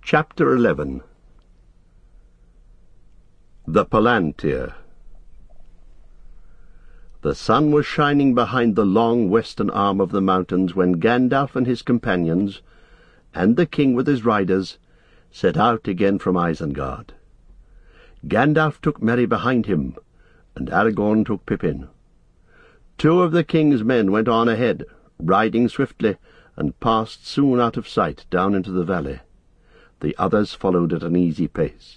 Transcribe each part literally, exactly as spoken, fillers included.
Chapter eleven. The Palantir. The sun was shining behind the long western arm of the mountains when Gandalf and his companions, and the king with his riders, set out again from Isengard. Gandalf took Merry behind him, and Aragorn took Pippin. Two of the king's men went on ahead, riding swiftly, and passed soon out of sight down into the valley. The others followed at an easy pace.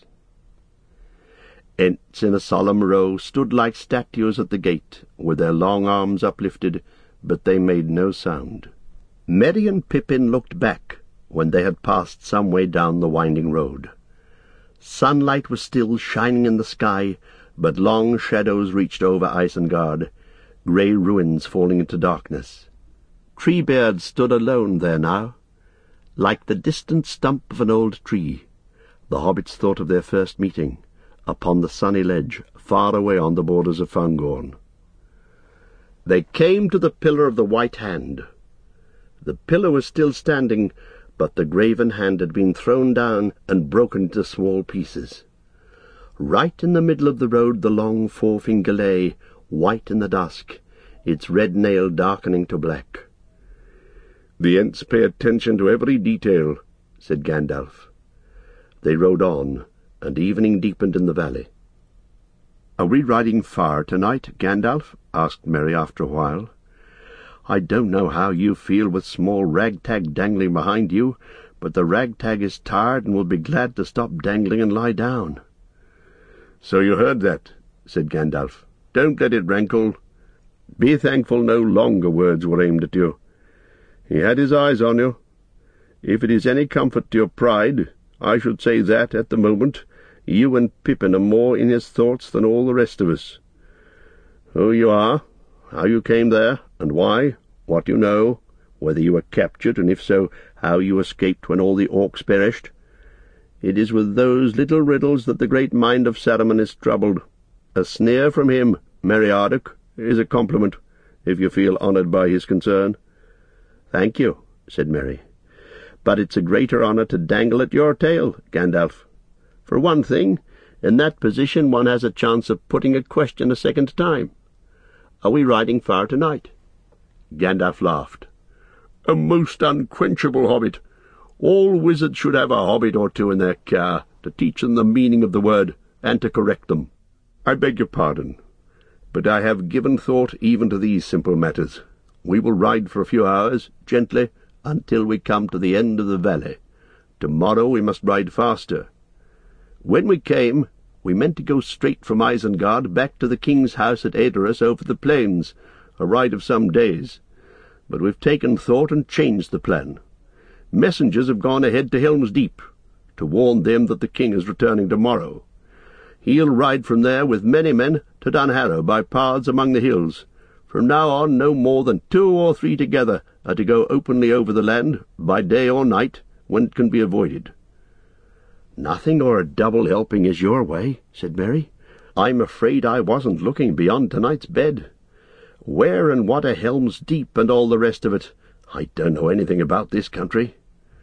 Ents in a solemn row stood like statues at the gate, with their long arms uplifted, but they made no sound. Merry and Pippin looked back when they had passed some way down the winding road. Sunlight was still shining in the sky, but long shadows reached over Isengard, grey ruins falling into darkness. Treebeard stood alone there now, like the distant stump of an old tree. The hobbits thought of their first meeting, upon the sunny ledge, far away on the borders of Fangorn. They came to the Pillar of the White Hand. The pillar was still standing, but the graven hand had been thrown down and broken into small pieces. Right in the middle of the road the long forefinger lay, white in the dusk, its red nail darkening to black. "The Ents pay attention to every detail," said Gandalf. They rode on, and evening deepened in the valley. "Are we riding far tonight, Gandalf?" asked Merry after a while. "I don't know how you feel with small Ragtag dangling behind you, but the Ragtag is tired and will be glad to stop dangling and lie down." "So you heard that," said Gandalf. "Don't let it rankle. Be thankful no longer words were aimed at you. He had his eyes on you. If it is any comfort to your pride, I should say that, at the moment, you and Pippin are more in his thoughts than all the rest of us. Who you are, how you came there, and why, what you know, whether you were captured, and if so, how you escaped when all the orcs perished. It is with those little riddles that the great mind of Saruman is troubled. A sneer from him, Meriadoc, is a compliment, if you feel honoured by his concern." "Thank you," said Merry. "But it's a greater honour to dangle at your tail, Gandalf. For one thing, in that position one has a chance of putting a question a second time. Are we riding far tonight?" Gandalf laughed. "A most unquenchable hobbit. All wizards should have a hobbit or two in their care, to teach them the meaning of the word, and to correct them. I beg your pardon, but I have given thought even to these simple matters. We will ride for a few hours, gently, until we come to the end of the valley. Tomorrow we must ride faster. When we came, we meant to go straight from Isengard back to the king's house at Edoras over the plains, a ride of some days. But we've taken thought and changed the plan. Messengers have gone ahead to Helm's Deep, to warn them that the king is returning tomorrow. He'll ride from there with many men to Dunharrow by paths among the hills. From now on no more than two or three together are to go openly over the land, by day or night, when it can be avoided." "Nothing or a double helping is your way," said Merry. "I'm afraid I wasn't looking beyond tonight's bed. Where and what are Helm's Deep and all the rest of it? I don't know anything about this country."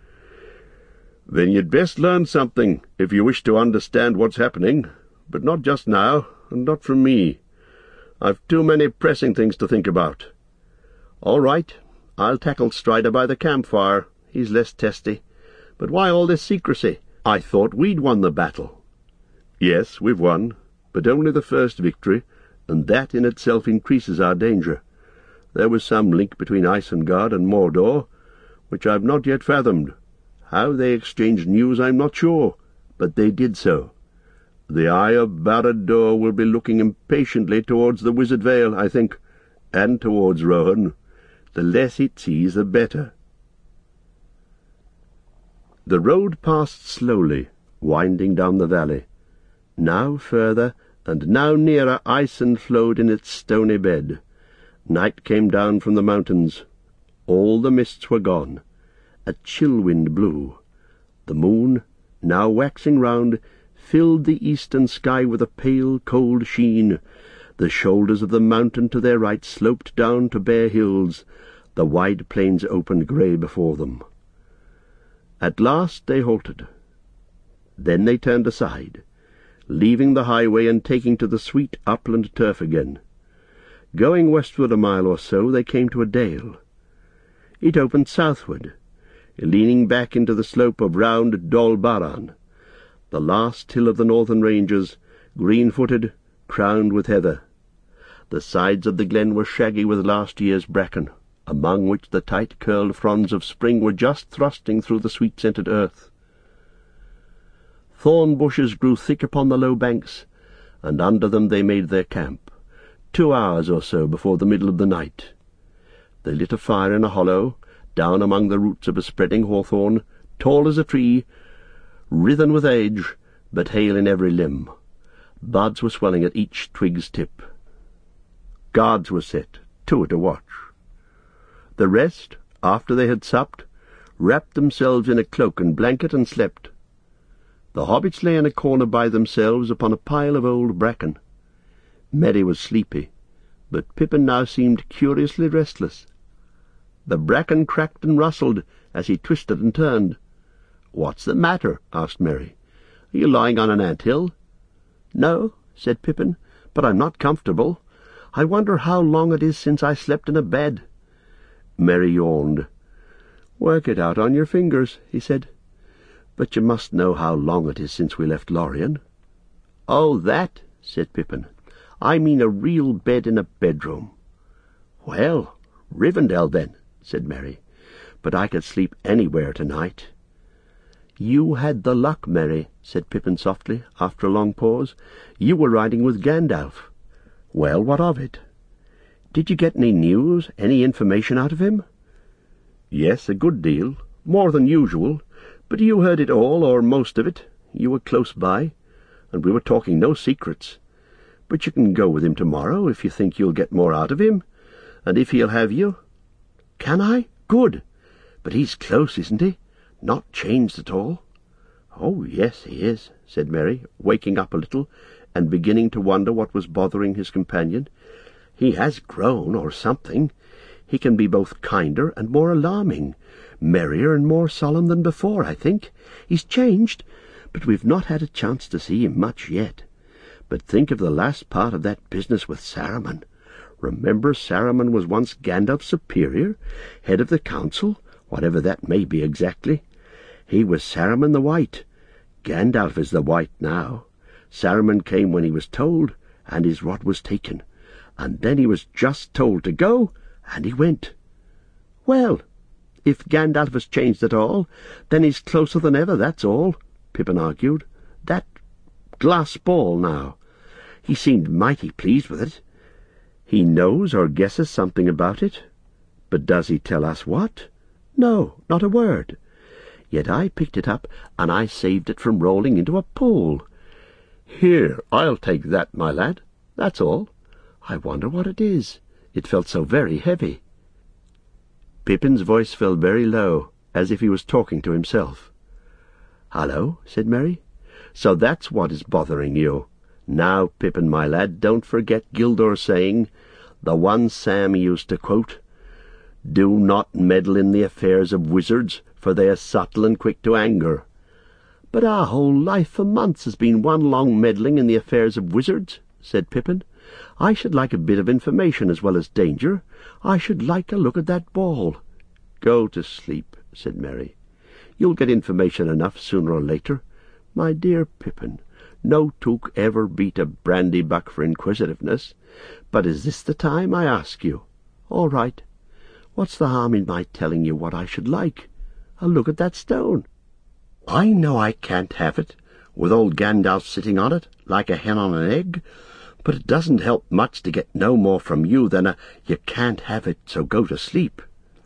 "Then you'd best learn something, if you wish to understand what's happening, but not just now, and not from me. I've too many pressing things to think about." "All right, I'll tackle Strider by the campfire. He's less testy. But why all this secrecy? I thought we'd won the battle." "Yes, we've won, but only the first victory, and that in itself increases our danger. There was some link between Isengard and Mordor, which I've not yet fathomed. How they exchanged news I'm not sure, but they did so. The Eye of Barad-dûr will be looking impatiently towards the Wizard Vale, I think, and towards Rohan. The less it sees, the better." The road passed slowly, winding down the valley. Now further, and now nearer, Isen flowed in its stony bed. Night came down from the mountains. All the mists were gone. A chill wind blew. The moon, now waxing round, filled the eastern sky with a pale, cold sheen. The shoulders of the mountain to their right sloped down to bare hills. The wide plains opened grey before them. At last they halted, Then they turned aside, leaving the highway and taking to the sweet upland turf again. Going westward a mile or so, they came to a dale. It opened southward, leaning back into the slope of round Dolbaran, the last hill of the northern ranges, green-footed, crowned with heather. The sides of the glen were shaggy with last year's bracken, among which the tight-curled fronds of spring were just thrusting through the sweet-scented earth. Thorn bushes grew thick upon the low banks, and under them they made their camp, two hours or so before the middle of the night. They lit a fire in a hollow, down among the roots of a spreading hawthorn, tall as a tree, writhen with age, but hale in every limb. Buds were swelling at each twig's tip. Guards were set, two at a watch. The rest, after they had supped, wrapped themselves in a cloak and blanket and slept. The hobbits lay in a corner by themselves upon a pile of old bracken. Merry was sleepy, but Pippin now seemed curiously restless. The bracken cracked and rustled as he twisted and turned. "What's the matter?" asked Merry. "Are you lying on an ant-hill?" "No," said Pippin, "but I'm not comfortable. I wonder how long it is since I slept in a bed." Merry yawned. "Work it out on your fingers," he said. "But you must know how long it is since we left Lorien." "Oh, that," said Pippin. "I mean a real bed in a bedroom." "Well, Rivendell, then," said Merry. "But I could sleep anywhere tonight." "You had the luck, Merry," said Pippin softly, after a long pause. "You were riding with Gandalf." "Well, what of it? Did you get any news, any information out of him?" "Yes, a good deal, more than usual. But you heard it all, or most of it. You were close by, and we were talking no secrets. But you can go with him tomorrow, if you think you'll get more out of him, and if he'll have you." "Can I? Good. But he's close, isn't he? Not changed at all?" "Oh, yes, he is," said Merry, waking up a little, and beginning to wonder what was bothering his companion. "He has grown, or something. He can be both kinder and more alarming, merrier and more solemn than before, I think. He's changed, but we've not had a chance to see him much yet. But think of the last part of that business with Saruman. Remember, Saruman was once Gandalf's superior, head of the council, whatever that may be exactly. He was Saruman the White. Gandalf is the White now. Saruman came when he was told, and his rod was taken. And then he was just told to go, and he went." "Well, if Gandalf has changed at all, then he's closer than ever, that's all," Pippin argued. "That glass ball, now. He seemed mighty pleased with it. He knows or guesses something about it. But does he tell us what? No, not a word. Yet I picked it up, and I saved it from rolling into a pool. Here, I'll take that, my lad. That's all. I wonder what it is. It felt so very heavy." Pippin's voice fell very low, as if he was talking to himself. "Hallo," said Merry. "So that's what is bothering you. Now, Pippin, my lad, don't forget Gildor's saying, the one Sam used to quote, 'Do not meddle in the affairs of wizards, for they are subtle and quick to anger.' But our whole life for months has been one long meddling in the affairs of wizards," said Pippin. "I should like a bit of information as well as danger. I should like a look at that ball." "Go to sleep," said Merry. "You'll get information enough sooner or later. My dear Pippin, no took ever beat a brandy-buck for inquisitiveness. But is this the time, I ask you? All right. What's the harm in my telling you what I should like? A look at that stone. I know I can't have it, with old Gandalf sitting on it, like a hen on an egg, but it doesn't help much to get no more from you than a 'you can't have it, so go to sleep.'"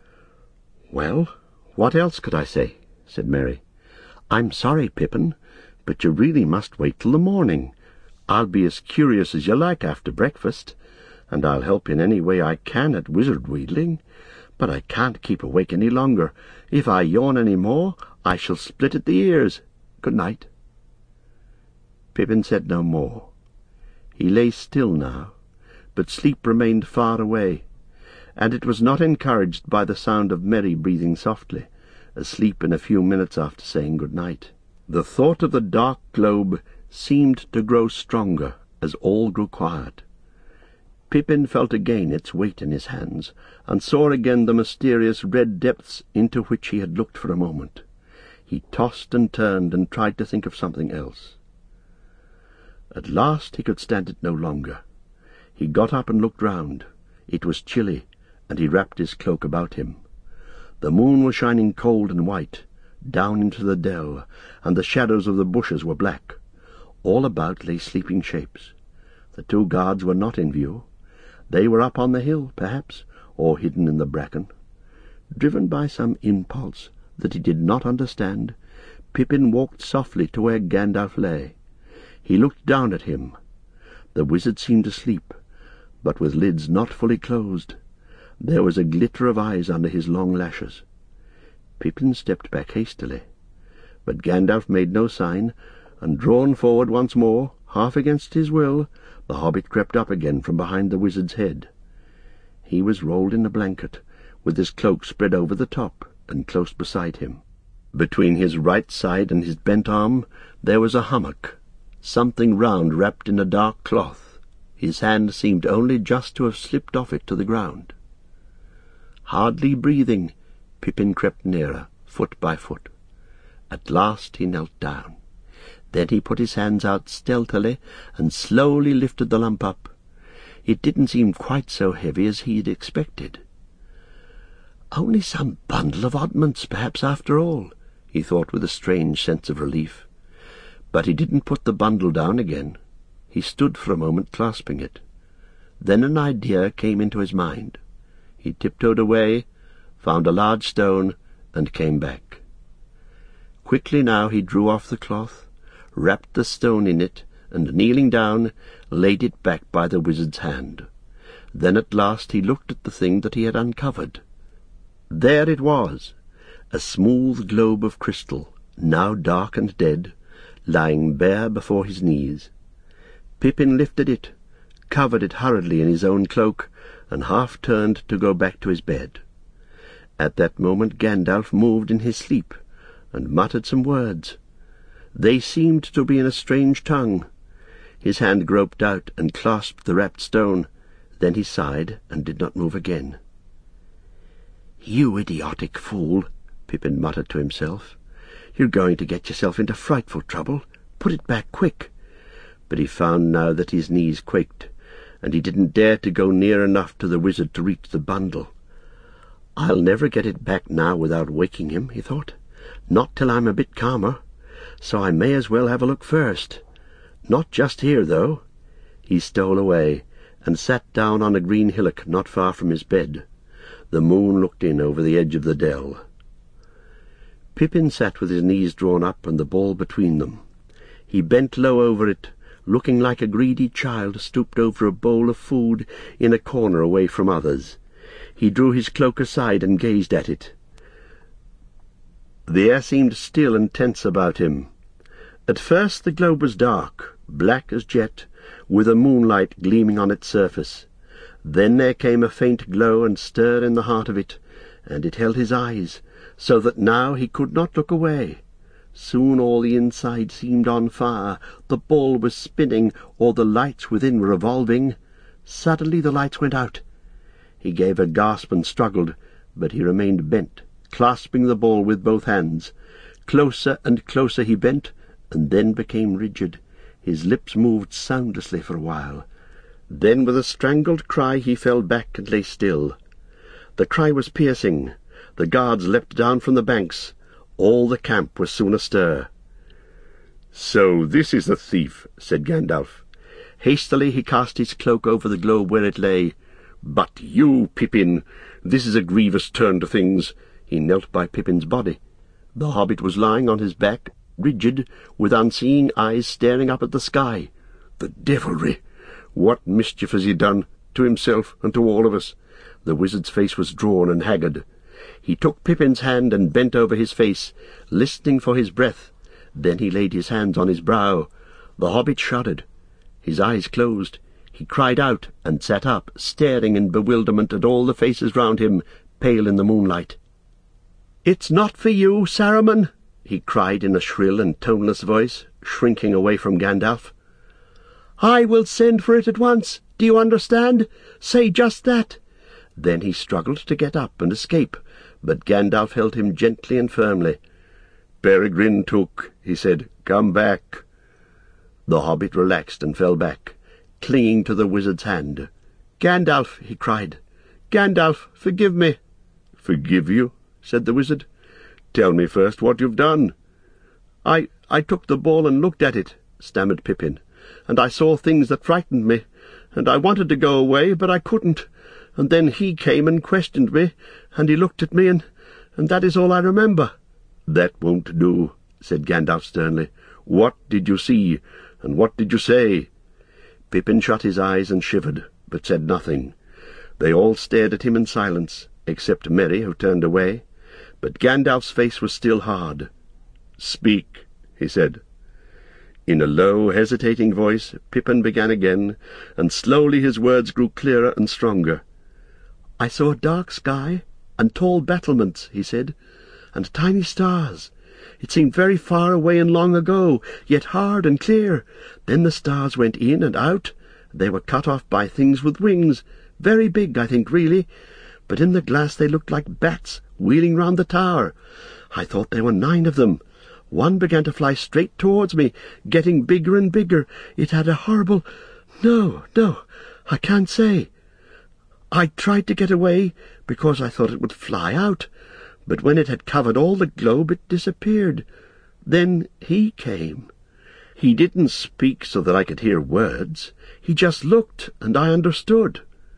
"Well, what else could I say?" said Merry. "I'm sorry, Pippin, but you really must wait till the morning. I'll be as curious as you like after breakfast, and I'll help in any way I can at wizard wheedling, but I can't keep awake any longer. If I yawn any more, I shall split at the ears. Good night." Pippin said no more. He lay still now, but sleep remained far away, and it was not encouraged by the sound of Merry breathing softly, asleep in a few minutes after saying good night. The thought of the dark globe seemed to grow stronger as all grew quiet. Pippin felt again its weight in his hands, and saw again the mysterious red depths into which he had looked for a moment. He tossed and turned and tried to think of something else. At last he could stand it no longer. He got up and looked round. It was chilly, and he wrapped his cloak about him. The moon was shining cold and white, down into the dell, and the shadows of the bushes were black. All about lay sleeping shapes. The two guards were not in view. They were up on the hill, perhaps, or hidden in the bracken. Driven by some impulse that he did not understand, Pippin walked softly to where Gandalf lay. He looked down at him. The wizard seemed asleep, but with lids not fully closed. There was a glitter of eyes under his long lashes. Pippin stepped back hastily, but Gandalf made no sign, and drawn forward once more, half against his will, the hobbit crept up again from behind the wizard's head. He was rolled in a blanket, with his cloak spread over the top, and close beside him. Between his right side and his bent arm there was a hummock, something round wrapped in a dark cloth. His hand seemed only just to have slipped off it to the ground. Hardly breathing, Pippin crept nearer, foot by foot. At last he knelt down. Then he put his hands out stealthily and slowly lifted the lump up. It didn't seem quite so heavy as he had expected. Only some bundle of oddments, perhaps, after all, he thought with a strange sense of relief. But he didn't put the bundle down again. He stood for a moment clasping it. Then an idea came into his mind. He tiptoed away, found a large stone, and came back. Quickly now he drew off the cloth, wrapped the stone in it, and, kneeling down, laid it back by the wizard's hand. Then at last he looked at the thing that he had uncovered. There it was, a smooth globe of crystal, now dark and dead, lying bare before his knees. Pippin lifted it, covered it hurriedly in his own cloak, and half turned to go back to his bed. At that moment Gandalf moved in his sleep, and muttered some words. They seemed to be in a strange tongue. His hand groped out and clasped the wrapped stone. Then he sighed and did not move again. "You idiotic fool," Pippin muttered to himself. "You're going to get yourself into frightful trouble. Put it back quick." But he found now that his knees quaked, and he didn't dare to go near enough to the wizard to reach the bundle. "I'll never get it back now without waking him," he thought. "Not till I'm a bit calmer. So I may as well have a look first. Not just here, though." He stole away, and sat down on a green hillock not far from his bed. The moon looked in over the edge of the dell. Pippin sat with his knees drawn up and the ball between them. He bent low over it, looking like a greedy child stooped over a bowl of food in a corner away from others. He drew his cloak aside and gazed at it. The air seemed still and tense about him. At first the globe was dark, black as jet, with a moonlight gleaming on its surface. Then there came a faint glow and stir in the heart of it, and it held his eyes, so that now he could not look away. Soon all the inside seemed on fire, the ball was spinning, or the lights within were revolving. Suddenly the lights went out. He gave a gasp and struggled, but he remained bent, clasping the ball with both hands. Closer and closer he bent, and then became rigid. His lips moved soundlessly for a while. Then with a strangled cry he fell back and lay still. The cry was piercing. The guards leapt down from the banks. All the camp was soon astir. "So this is the thief," said Gandalf. Hastily he cast his cloak over the globe where it lay. "But you, Pippin, this is a grievous turn to things." He knelt by Pippin's body. The hobbit was lying on his back, rigid, with unseeing eyes staring up at the sky. "The devilry! What mischief has he done, to himself and to all of us?" The wizard's face was drawn and haggard. He took Pippin's hand and bent over his face, listening for his breath. Then he laid his hands on his brow. The hobbit shuddered. His eyes closed. He cried out and sat up, staring in bewilderment at all the faces round him, pale in the moonlight. "It's not for you, Saruman," he cried in a shrill and toneless voice, shrinking away from Gandalf. "I will send for it at once. Do you understand? Say just that." Then he struggled to get up and escape, but Gandalf held him gently and firmly. "Peregrine Took," he said, "come back." The hobbit relaxed and fell back, clinging to the wizard's hand. "Gandalf," he cried. "Gandalf, forgive me." "Forgive you?" said the wizard. "Tell me first what you've done." I, I took the ball and looked at it," stammered Pippin, "and I saw things that frightened me, and I wanted to go away, but I couldn't, and then he came and questioned me, and he looked at me, and, and that is all I remember." "That won't do," said Gandalf sternly. "What did you see, and what did you say?" Pippin shut his eyes and shivered, but said nothing. They all stared at him in silence, except Merry, who turned away, but Gandalf's face was still hard. "Speak," he said. In a low, hesitating voice, Pippin began again, and slowly his words grew clearer and stronger. "I saw a dark sky, and tall battlements," he said, "and tiny stars. It seemed very far away and long ago, yet hard and clear. Then the stars went in and out. They were cut off by things with wings, very big, I think, really, but in the glass they looked like bats wheeling round the tower. I thought there were nine of them. One began to fly straight towards me, getting bigger and bigger. It had a horrible... No, no, I can't say. I tried to get away, because I thought it would fly out, but when it had covered all the globe it disappeared. Then he came. He didn't speak so that I could hear words. He just looked, and I understood."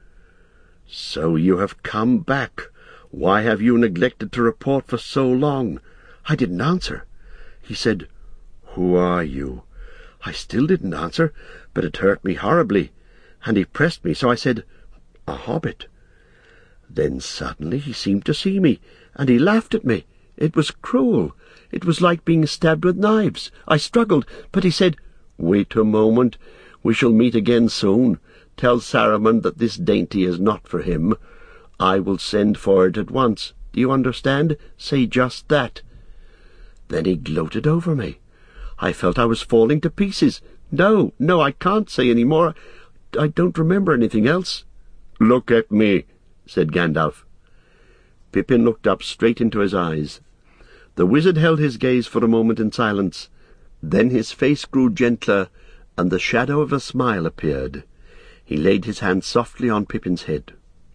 "So you have come back. Why have you neglected to report for so long?" I didn't answer. He said, "Who are you?" I still didn't answer, but it hurt me horribly, and he pressed me, so I said, "A hobbit." Then suddenly he seemed to see me, and he laughed at me. It was cruel. It was like being stabbed with knives. I struggled, but he said, "Wait a moment. We shall meet again soon. Tell Saruman that this dainty is not for him. I will send for it at once. Do you understand? Say just that." Then he gloated over me. I felt I was falling to pieces. No, no, I can't say any more. I don't remember anything else." "Look at me," said Gandalf. Pippin looked up straight into his eyes. The wizard held his gaze for a moment in silence. Then his face grew gentler, and the shadow of a smile appeared. He laid his hand softly on Pippin's head.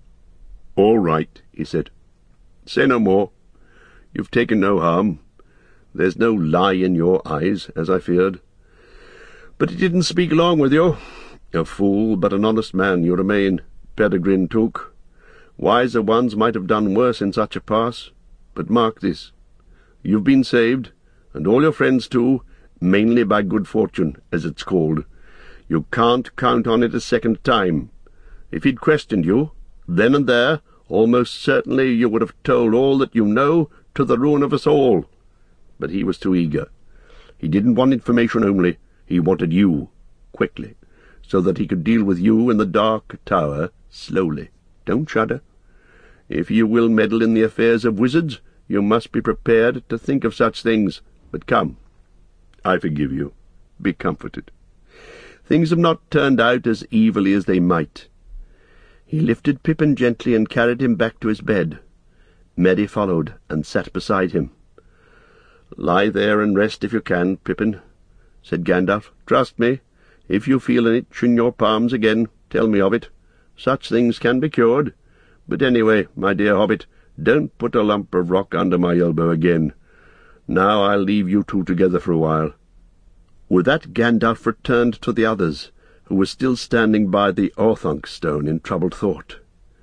"All right," he said. "Say no more. You've taken no harm. There's no lie in your eyes, as I feared. But he didn't speak long with you. A fool, but an honest man you remain, Peregrine Took. Wiser ones might have done worse in such a pass. But mark this. You've been saved, and all your friends too, mainly by good fortune, as it's called. You can't count on it a second time. If he'd questioned you, then and there, almost certainly you would have told all that you know, to the ruin of us all. But he was too eager. He didn't want information only. He wanted you, quickly, so that he could deal with you in the dark tower slowly. Don't shudder. If you will meddle in the affairs of wizards, you must be prepared to think of such things. But come, I forgive you. Be comforted. Things have not turned out as evilly as they might." He lifted Pippin gently and carried him back to his bed. Merry followed and sat beside him. "Lie there and rest if you can, Pippin," said Gandalf. "Trust me, if you feel an itch in your palms again, tell me of it. Such things can be cured. But anyway, my dear hobbit, don't put a lump of rock under my elbow again. Now I'll leave you two together for a while." With that Gandalf returned to the others, who were still standing by the Orthanc stone in troubled thought.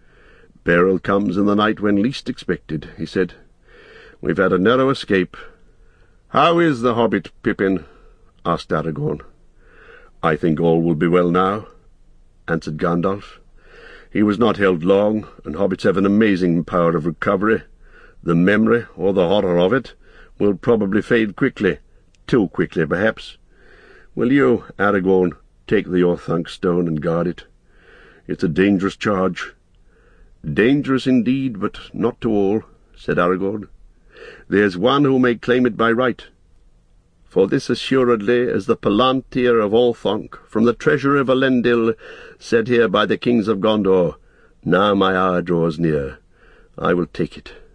"Peril comes in the night when least expected," he said. "We've had a narrow escape." "How is the hobbit, Pippin?" asked Aragorn. "I think all will be well now," answered Gandalf. "He was not held long, and hobbits have an amazing power of recovery. The memory, or the horror of it, will probably fade quickly, too quickly, perhaps. Will you, Aragorn, take the Orthanc stone and guard it? It's a dangerous charge." "Dangerous indeed, but not to all," said Aragorn. there's one who may claim it by right. For this assuredly is the Palantir of Orthanc, from the treasury of Elendil, said here by the kings of Gondor, now my hour draws near. I will take it.